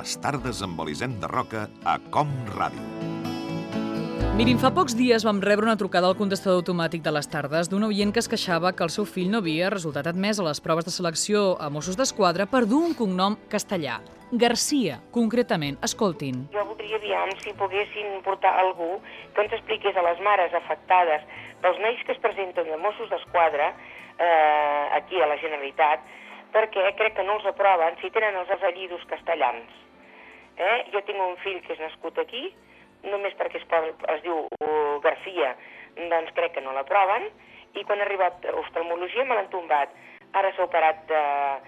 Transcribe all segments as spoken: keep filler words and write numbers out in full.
Les tardes amb Elisenda de Roca a Com Ràdio. Mirin, fa pocs dies vam rebre una trucada al contestador automàtic de les tardes d'un oient que es queixava que el seu fill no havia resultat admès a les proves de selecció a Mossos d'Esquadra per dur un cognom castellà. Garcia, concretament. Escoltin. Jo voldria aviam si poguessin portar algú que ens expliqués a les mares afectades pels nois que es presenten de Mossos d'Esquadra eh, aquí a la Generalitat, perquè crec que no els aproven si tenen els apellidos castellans. Eh? Jo tinc un fill que és nascut aquí, només perquè es, es diu uh, Garcia, doncs crec que no l'aproven, i quan ha arribat a oftalmologia me l'han tombat. Ara s'ha operat de,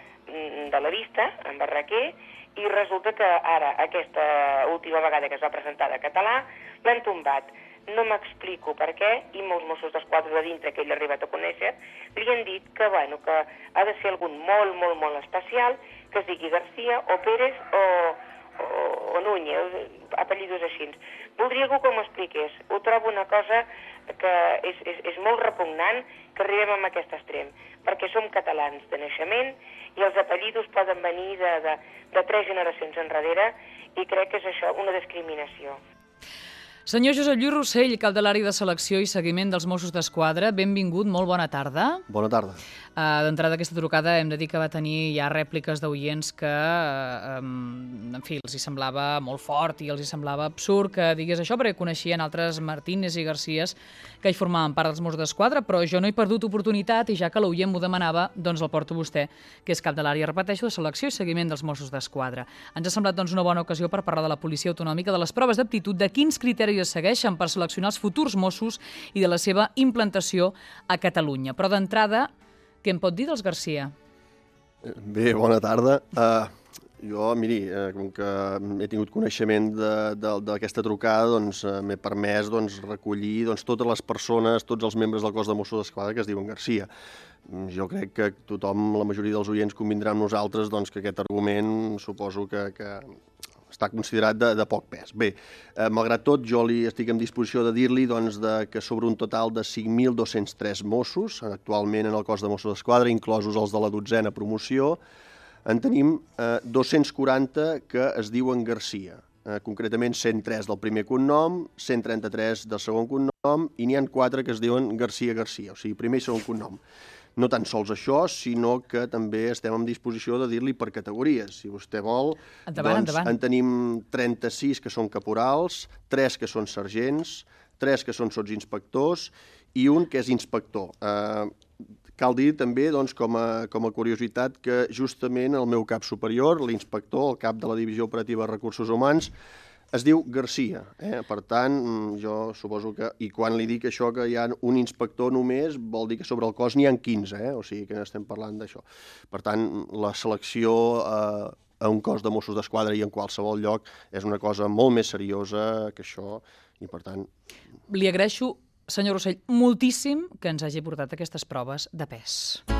de la vista, en Barraquer, i resulta que ara, aquesta última vegada que es va presentar de català, l'han tombat. No m'explico per què, i molts Mossos d'Esquadra de dintre que ell ha arribat a conèixer, li han dit que, bueno, que ha de ser algun molt, molt, molt especial, que es digui Garcia o Pérez o, o, o Núñez, apellidos així. Voldria algú que m'ho expliqués. Ho trobo una cosa que és, és, és molt repugnant que arribem a aquest extrem, perquè som catalans de naixement i els apellidos poden venir de, de, de tres generacions enrere i crec que és això una discriminació. Senyor Josep Lluís Rossell, cap de l'àrea de selecció i seguiment dels Mossos d'Esquadra, benvingut, molt bona tarda. Bona tarda. Uh, D'entrada d'aquesta trucada hem de dir que va tenir ja rèpliques d'oients que, uh, um, en fi, els hi semblava molt fort i els hi semblava absurd que digués això perquè coneixien altres Martínez i Garcías que hi formaven part dels Mossos d'Esquadra, però jo no he perdut oportunitat i ja que l'oient m'ho demanava, doncs el porto vostè, que és cap de l'àrea, repeteixo, de selecció i seguiment dels Mossos d'Esquadra. Ens ha semblat doncs una bona ocasió per parlar de la policia autonòmica, de les proves d'aptitud, de quins criteris es segueixen per seleccionar els futurs Mossos i de la seva implantació a Catalunya. Però d'entrada, què em pot dir dels Garcia? Bé, bona tarda. Uh, jo, miri, uh, com que he tingut coneixement d'aquesta trucada, doncs uh, m'he permès doncs, recollir doncs, totes les persones, tots els membres del cos de Mossos d'Esquadra que es diuen Garcia. Jo crec que tothom, la majoria dels oients, convindrà amb nosaltres doncs, que aquest argument suposo que, que està considerat de, de poc pes. Bé, eh, malgrat tot, jo li estic en disposició de dir-li doncs, de, que sobre un total de cinc mil dos-cents tres Mossos, actualment en el cos de Mossos d'Esquadra, inclosos els de la dotzena promoció, en tenim eh, dos-cents quaranta que es diuen Garcia. Eh, concretament cent tres del primer cognom, cent trenta-tres del segon cognom, i n'hi ha quatre que es diuen Garcia Garcia, o sigui, primer i segon cognom. No tan sols això, sinó que també estem en disposició de dir-li per categories. Si vostè vol, endavant, doncs endavant. en tenim trenta-sis que són caporals, tres que són sergents, tres que són sotsinspectors i un que és inspector. Eh, cal dir també, doncs, com a, com a curiositat, que justament el meu cap superior, l'inspector, el cap de la Divisió Operativa de Recursos Humans, es diu Garcia, eh? Per tant, jo suposo que, i quan li dic això que hi ha un inspector només, vol dir que sobre el cos n'hi ha quinze, eh? O sigui que estem parlant d'això. Per tant, la selecció eh, a un cos de Mossos d'Esquadra i en qualsevol lloc és una cosa molt més seriosa que això, i per tant... Li agraeixo, senyor Rossell, moltíssim que ens hagi portat aquestes proves de pes.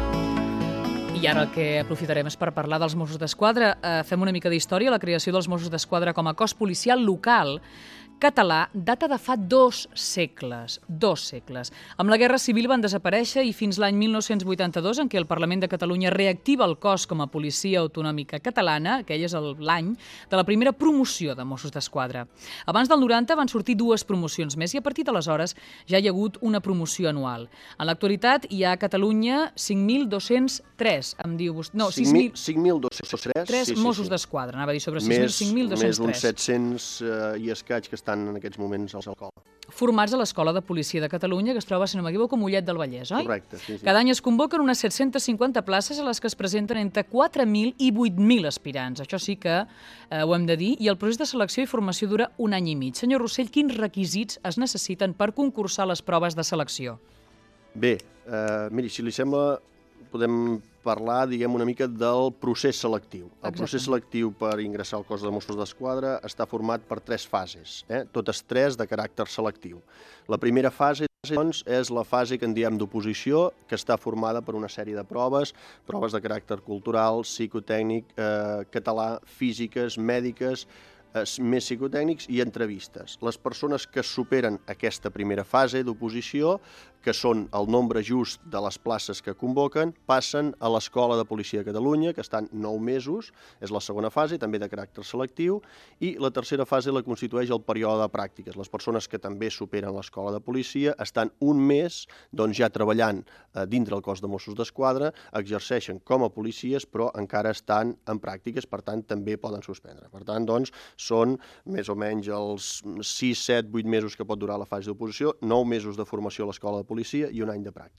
I ara el que aprofitarem és per parlar dels Mossos d'Esquadra. Eh, fem una mica d'història. La creació dels Mossos d'Esquadra com a cos policial local català data de fa dos segles, dos segles. Amb la Guerra Civil van desaparèixer i fins l'any mil nou-cents vuitanta-dos, en què el Parlament de Catalunya reactiva el cos com a policia autonòmica catalana, aquell és l'any de la primera promoció de Mossos d'Esquadra. Abans del noranta van sortir dues promocions més i a partir d'aleshores ja hi ha hagut una promoció anual. En l'actualitat hi ha a Catalunya cinc mil dos-cents tres, em diu vostè... No, cinc mil dos-cents tres sí, Mossos sí, sí. d'Esquadra, anava a dir sobre cinc mil dos-cents tres. Més uns set-cents uh, i escaig que estan en aquests moments al col. Formats a l'Escola de Policia de Catalunya, que es troba, si no m'equivoco, a Mollet del Vallès, oi? Correcte, sí, sí. Cada any es convoquen unes set-centes cinquanta places a les que es presenten entre quatre mil i vuit mil aspirants. Això sí que eh, ho hem de dir. I el procés de selecció i formació dura un any i mig. Senyor Rossell, quins requisits es necessiten per concursar les proves de selecció? Bé, eh, miri, si li sembla, podem parlar, diguem, una mica del procés selectiu. El Exacte. procés selectiu per ingressar al cos de Mossos d'Esquadra està format per tres fases, eh? totes tres de caràcter selectiu. La primera fase, doncs, és la fase que en diem d'oposició, que està formada per una sèrie de proves, proves de caràcter cultural, psicotècnic, eh, català, físiques, mèdiques, més psicotècnics i entrevistes. Les persones que superen aquesta primera fase d'oposició, que són el nombre just de les places que convoquen, passen a l'Escola de Policia de Catalunya, que estan nou mesos, és la segona fase, també de caràcter selectiu, i la tercera fase la constitueix el període de pràctiques. Les persones que també superen l'Escola de Policia estan un mes doncs, ja treballant eh, dintre el cos de Mossos d'Esquadra, exerceixen com a policies, però encara estan en pràctiques, per tant, també poden suspendre. Per tant, doncs, són més o menys els sis, set, vuit mesos que pot durar la fase d'oposició, nou mesos de formació a l'Escola de Policia i un any de pràctica.